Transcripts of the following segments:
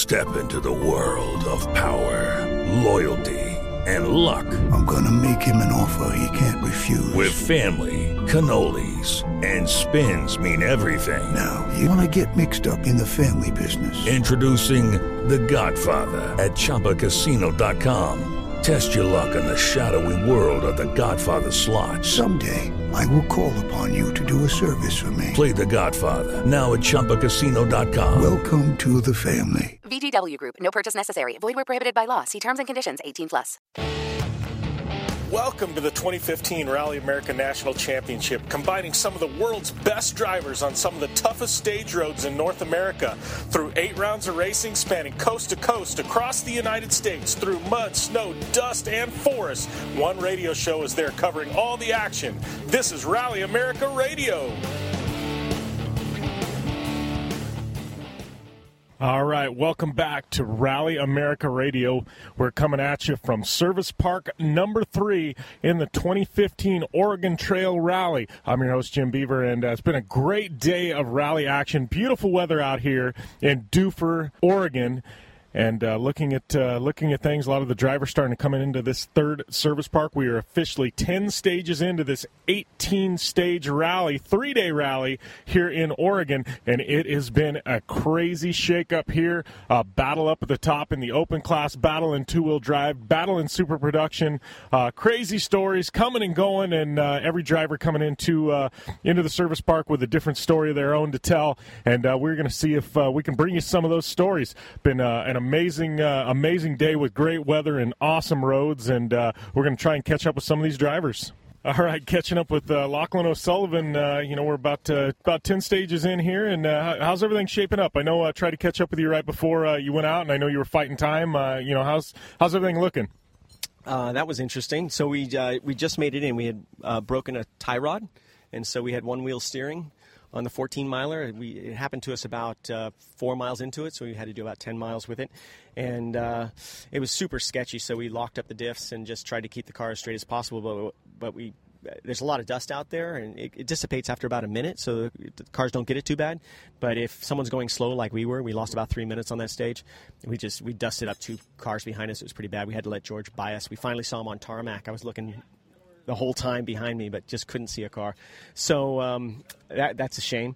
Step into the world of power, loyalty, and luck. I'm gonna make him an offer he can't refuse. With family, cannolis, and spins mean everything. Now, you wanna get mixed up in the family business. Introducing The Godfather at ChumbaCasino.com. Test your luck in the shadowy world of The Godfather slot. Someday, I will call upon you to do a service for me. Play The Godfather, now at ChumbaCasino.com. Welcome to the family. VGW Group. No purchase necessary. Void where prohibited by law. See terms and conditions. 18+. Welcome to the 2015 Rally America National Championship, combining some of the world's best drivers on some of the toughest stage roads in North America. Through 8 rounds of racing spanning coast to coast across the United States, through mud, snow, dust, and forest, one radio show is there covering all the action. This is Rally America Radio. All right, welcome back to Rally America Radio. We're coming at you from Service Park number 3 in the 2015 Oregon Trail Rally. I'm your host, Jim Beaver, and it's been a great day of rally action. Beautiful weather out here in Dufur, Oregon. And looking at things, a lot of the drivers starting to come into this third service park. We are officially 10 stages into this 18-stage rally, 3-day rally here in Oregon, and it has been a crazy shake-up here. Battle up at the top in the open class, battle in two-wheel drive, battle in super production. Crazy stories coming and going, and every driver coming into the service park with a different story of their own to tell. And we're going to see if we can bring you some of those stories. Been an amazing day with great weather and awesome roads, and we're going to try and catch up with some of these drivers. All right, catching up with Lachlan O'Sullivan. We're about 10 stages in here, and how's everything shaping up? I know I tried to catch up with you right before you went out, and I know you were fighting time. How's everything looking? That was interesting. So we just made it in. We had broken a tie rod, and so we had one-wheel steering on the 14-miler. It happened to us about 4 miles into it, so we had to do about 10 miles with it. And it was super sketchy, so we locked up the diffs and just tried to keep the car as straight as possible. But there's a lot of dust out there, and it dissipates after about a minute, so the cars don't get it too bad. But if someone's going slow like we were, we lost about 3 minutes on that stage. We dusted up 2 cars behind us. It was pretty bad. We had to let George by us. We finally saw him on tarmac. I was looking the whole time behind me, but just couldn't see a car. So that's a shame.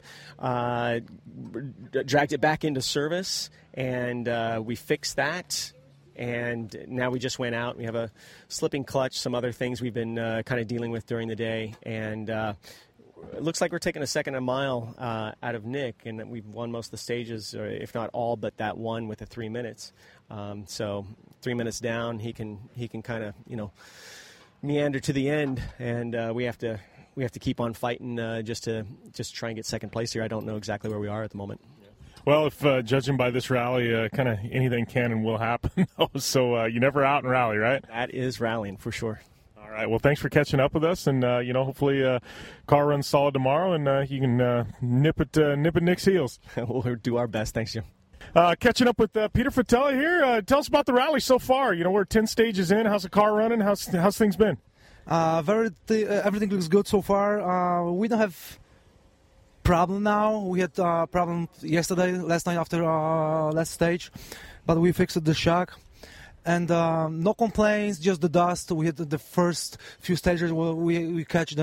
Dragged it back into service, and we fixed that. And now we just went out. We have a slipping clutch, some other things we've been kind of dealing with during the day. And it looks like we're taking a second a mile out of Nick, and we've won most of the stages, or if not all, but that one with the 3 minutes. So 3 minutes down, he can kind of, meander to the end, and we have to keep on fighting just to try and get second place here. I don't know exactly where we are at the moment. Well, if judging by this rally, kind of anything can and will happen. So you're never out in rally, right? That is rallying for sure. All right. Well, thanks for catching up with us, and hopefully car runs solid tomorrow, and you can nip at Nick's heels. We'll do our best. Thanks, Jim. Catching up with Peter Fatella here. Tell us about the rally so far. We're 10 stages in. How's the car running? How's things been? Everything looks good so far. We don't have problem now. We had a problem last night after last stage, but we fixed the shock. And no complaints, just the dust. We had the first few stages where we catch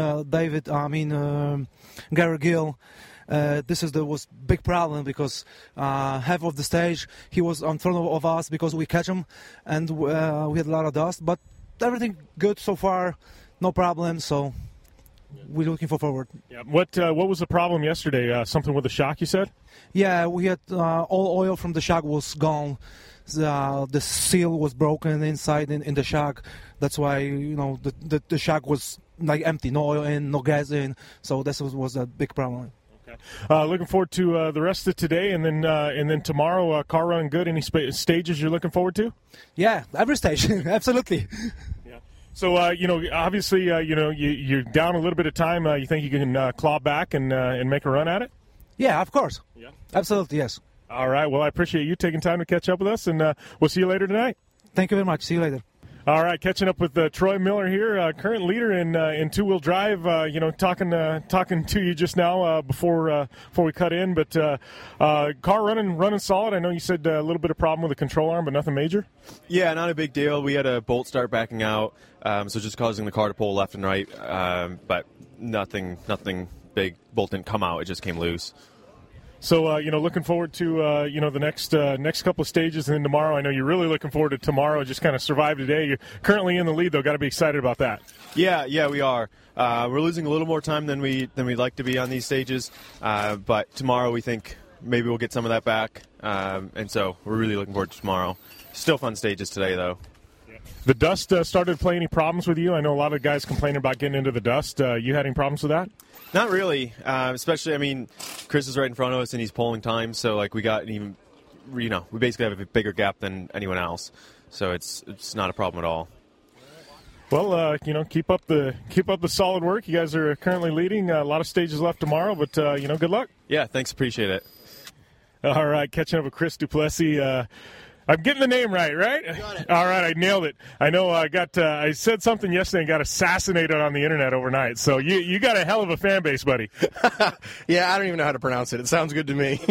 Gary Gill. This was big problem because half of the stage he was in front of us because we catch him, and we had a lot of dust. But everything good so far, no problem. So we're looking forward. Yeah. What was the problem yesterday? Something with the shock, you said? Yeah, we had all oil from the shock was gone. The seal was broken inside in the shock. That's why the shock was like empty, no oil in, no gas in. So this was a big problem. Looking forward to the rest of today, and then tomorrow. Car running good. Any stages you're looking forward to? Yeah, every stage, absolutely. Yeah. So obviously, you're down a little bit of time. You think you can claw back and make a run at it? Yeah, of course. Yeah, absolutely, yes. All right. Well, I appreciate you taking time to catch up with us, and we'll see you later tonight. Thank you very much. See you later. All right, catching up with Troy Miller here, current leader in two-wheel drive. Talking to you just now before we cut in, but car running solid. I know you said a little bit of problem with the control arm, but nothing major. Yeah, not a big deal. We had a bolt start backing out, so just causing the car to pull left and right, but nothing big. Bolt didn't come out; it just came loose. So, looking forward to, the next couple of stages, and then tomorrow. I know you're really looking forward to tomorrow. Just kind of survive today. You're currently in the lead, though. Got to be excited about that. Yeah, we are. We're losing a little more time than we'd like to be on these stages, but tomorrow we think maybe we'll get some of that back, and so we're really looking forward to tomorrow. Still fun stages today, though. The dust started to play any problems with you? I know a lot of guys complaining about getting into the dust. You had any problems with that? Not really, especially, Chris is right in front of us and he's pulling time, so we got even, we basically have a bigger gap than anyone else, so it's not a problem at all. Well, keep up the solid work. You guys are currently leading. A lot of stages left tomorrow, but good luck. Yeah, thanks, appreciate it. All right, catching up with Chris Duplessis. I'm getting the name right? You got it. All right, I nailed it. I know I said something yesterday and got assassinated on the internet overnight. So you got a hell of a fan base, buddy. Yeah, I don't even know how to pronounce it. It sounds good to me.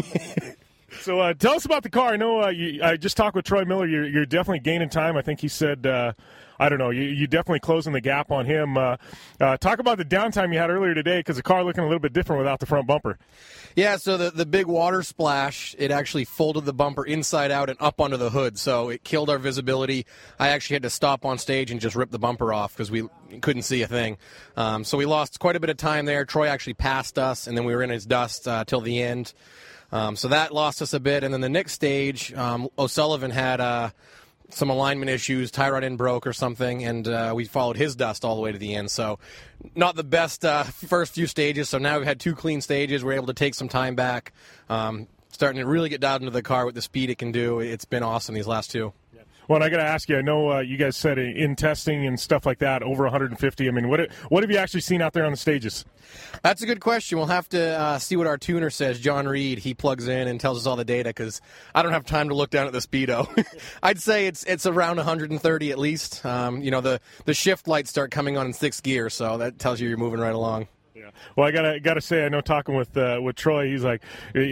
So tell us about the car. I know I just talked with Troy Miller. You're definitely gaining time. I think he said, I don't know, you definitely closing the gap on him. Talk about the downtime you had earlier today, because the car looking a little bit different without the front bumper. Yeah, so the big water splash, it actually folded the bumper inside out and up onto the hood, so it killed our visibility. I actually had to stop on stage and just rip the bumper off because we couldn't see a thing. So we lost quite a bit of time there. Troy actually passed us, and then we were in his dust till the end. So that lost us a bit. And then the next stage, O'Sullivan had some alignment issues, tie rod end broke or something, and we followed his dust all the way to the end. So not the best first few stages. So now we've had 2 clean stages. We're able to take some time back, starting to really get down into the car with the speed it can do. It's been awesome these last 2. Well, and I got to ask you, I know you guys said in testing and stuff like that, over 150. What have you actually seen out there on the stages? That's a good question. We'll have to see what our tuner says. John Reed, he plugs in and tells us all the data because I don't have time to look down at the speedo. I'd say it's around 130 at least. The shift lights start coming on in 6th gear, so that tells you you're moving right along. Yeah. Well, I gotta say, I know talking with Troy, he's like,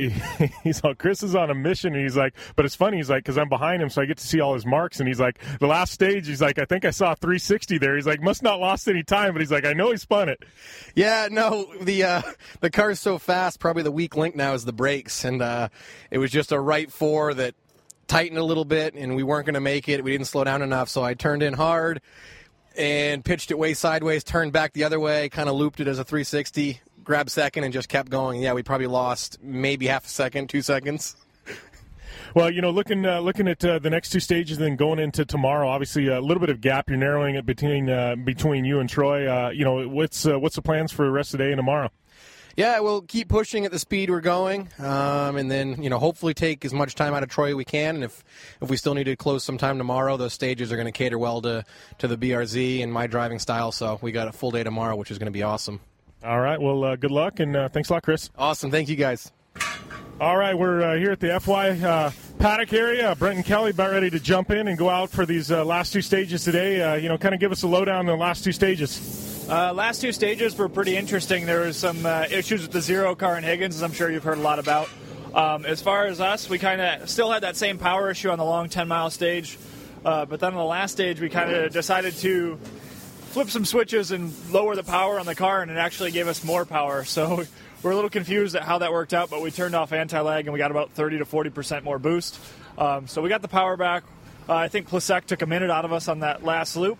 Chris is on a mission, and he's like, but it's funny, he's like, because I'm behind him, so I get to see all his marks, and he's like, the last stage, he's like, I think I saw 360 there. He's like, must not lost any time, but he's like, I know he spun it. Yeah, no, the car's so fast. Probably the weak link now is the brakes, and it was just a right 4 that tightened a little bit, and we weren't going to make it. We didn't slow down enough, so I turned in hard and pitched it way sideways, turned back the other way, kind of looped it as a 360, grabbed second, and just kept going. Yeah, we probably lost maybe half a second, 2 seconds. Well, looking at the next 2 stages, and then going into tomorrow, obviously a little bit of gap. You're narrowing it between you and Troy. What's the plans for the rest of the day and tomorrow? Yeah, we'll keep pushing at the speed we're going, and then hopefully take as much time out of Troy as we can. And if we still need to close some time tomorrow, those stages are going to cater well to the BRZ and my driving style. So we got a full day tomorrow, which is going to be awesome. All right. Well, good luck, and thanks a lot, Chris. Awesome. Thank you, guys. All right, we're here at the FY paddock area. Brent and Kelly about ready to jump in and go out for these last 2 stages today. Kind of give us a lowdown on the last 2 stages. Last 2 stages were pretty interesting. There was some issues with the Zero car in Higgins, as I'm sure you've heard a lot about. As far as us, we kind of still had that same power issue on the long 10-mile stage. But then on the last stage, we kind of decided to flip some switches and lower the power on the car, and it actually gave us more power. So we're a little confused at how that worked out, but we turned off anti-lag, and we got about 30 to 40% more boost. So we got the power back. I think Plasek took a minute out of us on that last loop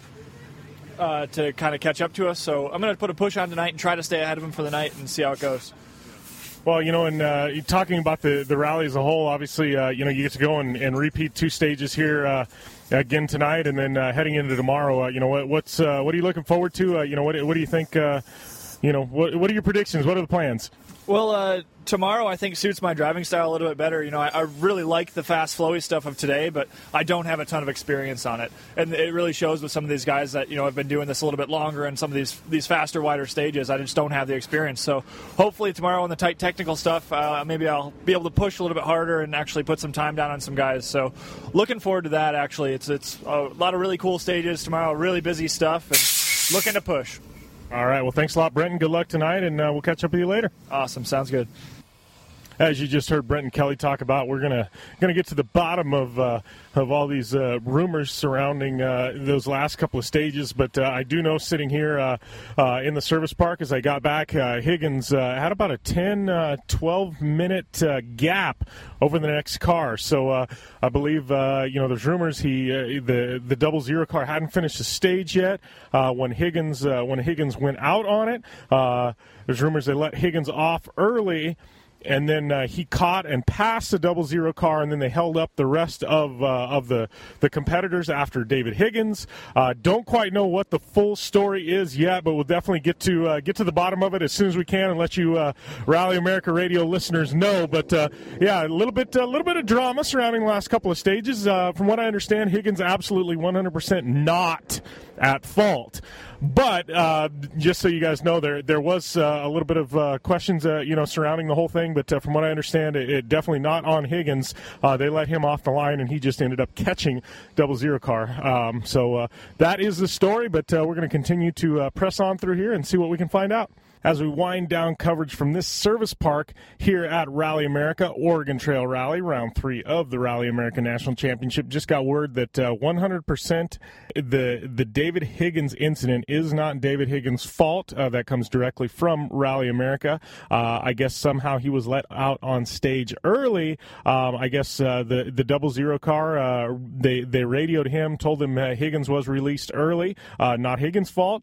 to kind of catch up to us. So I'm going to put a push on tonight and try to stay ahead of him for the night and see how it goes. Well, and talking about the rally as a whole, obviously, you get to go and repeat 2 stages here again tonight, and then heading into tomorrow. What are you looking forward to? What do you think what are your predictions? What are the plans? Well, tomorrow I think suits my driving style a little bit better. I really like the fast, flowy stuff of today, but I don't have a ton of experience on it. And it really shows with some of these guys that, have been doing this a little bit longer and some of these faster, wider stages. I just don't have the experience. So hopefully tomorrow on the tight technical stuff, maybe I'll be able to push a little bit harder and actually put some time down on some guys. So looking forward to that, actually. It's a lot of really cool stages tomorrow, really busy stuff, and looking to push. All right. Well, thanks a lot, Brenton. Good luck tonight, and we'll catch up with you later. Awesome. Sounds good. As you just heard Brenton Kelly talk about, we're gonna get to the bottom of all these rumors surrounding those last couple of stages. But I do know, sitting here in the service park as I got back, Higgins had about a 10-12 minute gap over the next car. So I believe there's rumors the 00 car hadn't finished the stage yet when Higgins went out on it. There's rumors they let Higgins off early. And then he caught and passed the 00 car, and then they held up the rest of the competitors after David Higgins. Don't quite know what the full story is yet, but we'll definitely get to the bottom of it as soon as we can and let you Rally America Radio listeners know. But yeah, a little bit of drama surrounding the last couple of stages. From what I understand, Higgins absolutely 100% not at fault. But just so you guys know, there was a little bit of questions, surrounding the whole thing. But from what I understand, it definitely not on Higgins. They let him off the line, and he just ended up catching 00 car. So that is the story. But we're going to continue to press on through here and see what we can find out as we wind down coverage from this service park here at Rally America, Oregon Trail Rally, round 3 of the Rally America National Championship. Just got word that 100% the David Higgins incident is not David Higgins' fault. That comes directly from Rally America. I guess somehow he was let out on stage early. I guess the 00 car, they radioed him, told him Higgins was released early. Not Higgins' fault.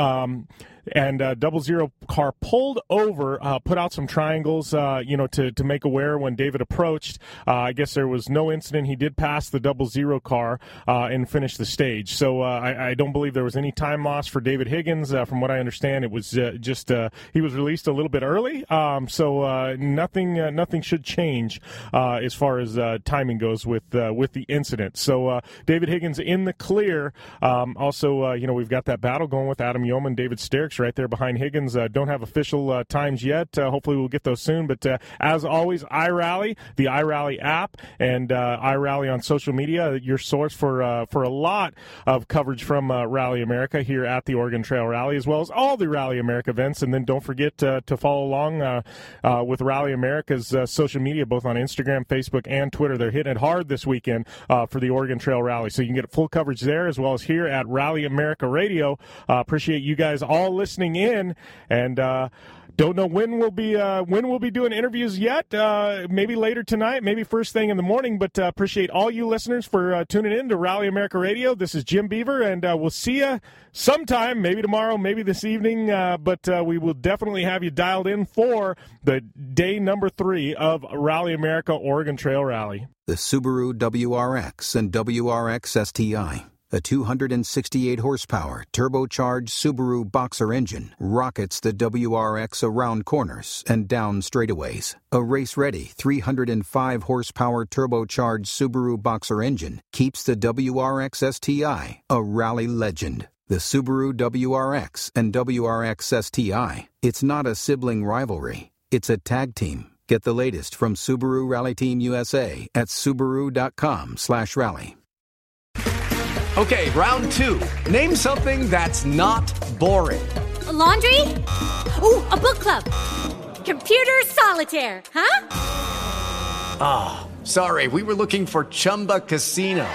And 00 car pulled over, put out some triangles, to make aware when David approached. I guess there was no incident. He did pass the 00 car and finish the stage. So I don't believe there was any time loss for David Higgins. From what I understand, it was just he was released a little bit early. So nothing should change as far as timing goes with the incident. So David Higgins in the clear. Also, we've got that battle going with Adam Yeoman, David Sterks right there behind Higgins. Don't have official times yet. Hopefully we'll get those soon. But as always, iRally, the iRally app, and iRally on social media, your source for a lot of coverage from Rally America here at the Oregon Trail Rally, as well as all the Rally America events. And then don't forget to follow along with Rally America's social media, both on Instagram, Facebook, and Twitter. They're hitting it hard this weekend for the Oregon Trail Rally. So you can get full coverage there, as well as here at Rally America Radio. Appreciate you guys all listening in, and don't know when we'll be doing interviews yet. Maybe later tonight, maybe first thing in the morning. But appreciate all you listeners for tuning in to Rally America Radio. This is Jim Beaver, and we'll see you sometime, maybe tomorrow, maybe this evening. But we will definitely have you dialed in for the day number 3 of Rally America Oregon Trail Rally. The Subaru WRX and WRX STI. A 268-horsepower, turbocharged Subaru Boxer engine rockets the WRX around corners and down straightaways. A race-ready 305-horsepower turbocharged Subaru Boxer engine keeps the WRX STI a rally legend. The Subaru WRX and WRX STI. It's not a sibling rivalry. It's a tag team. Get the latest from Subaru Rally Team USA at Subaru.com/rally. Okay, round 2. Name something that's not boring. A laundry? Ooh, a book club. Computer solitaire, huh? Ah, oh, sorry, we were looking for Chumba Casino.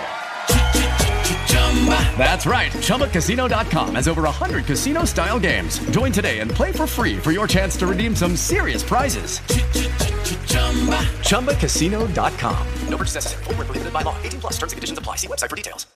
That's right, ChumbaCasino.com has over 100 casino-style games. Join today and play for free for your chance to redeem some serious prizes. ChumbaCasino.com. No purchase necessary. Void where prohibited by law. 18+ terms and conditions apply. See website for details.